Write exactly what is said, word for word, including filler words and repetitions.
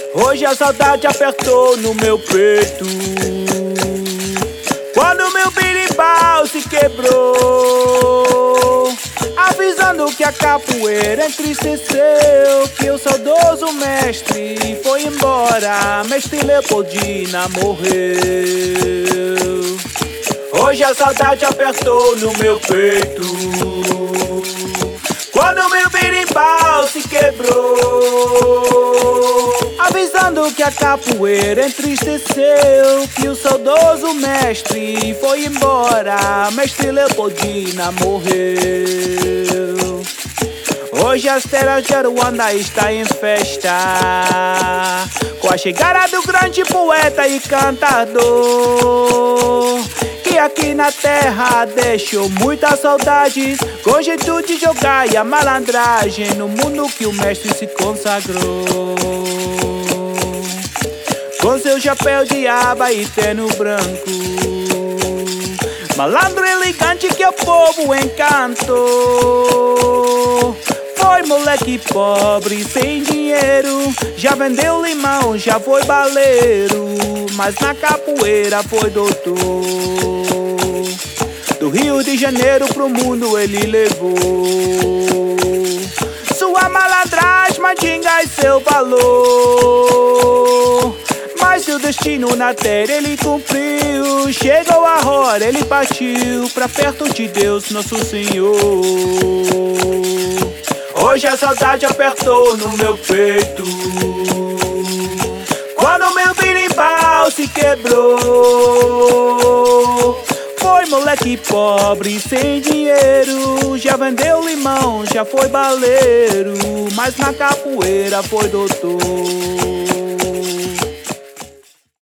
Hoje a saudade apertou no meu peito, quando meu birimbau se quebrou, avisando que a capoeira entristeceu, que o saudoso mestre foi embora, mestre Leopoldina morreu. Hoje a saudade apertou no meu peito, quando meu birimbau se quebrou, avisando que a capoeira entristeceu, que o saudoso mestre foi embora, mestre Leopoldina morreu. Hoje as terras de Aruanda está em festa, com a chegada do grande poeta e cantador, que aqui na terra deixou muitas saudades, com jeito de jogar e a malandragem no mundo que o mestre se consagrou. Com seu chapéu de aba e terno branco, malandro elegante que o povo encantou. Foi moleque pobre, sem dinheiro, já vendeu limão, já foi baleiro, mas na capoeira foi doutor. Do Rio de Janeiro pro mundo ele levou sua malandragem, mandinga e seu valor. Mas seu destino na terra ele cumpriu, chegou a hora, ele partiu pra perto de Deus Nosso Senhor. Hoje a saudade apertou no meu peito, quando meu birimbau se quebrou. Foi moleque pobre, sem dinheiro, já vendeu limão, já foi baleiro, mas na capoeira foi doutor.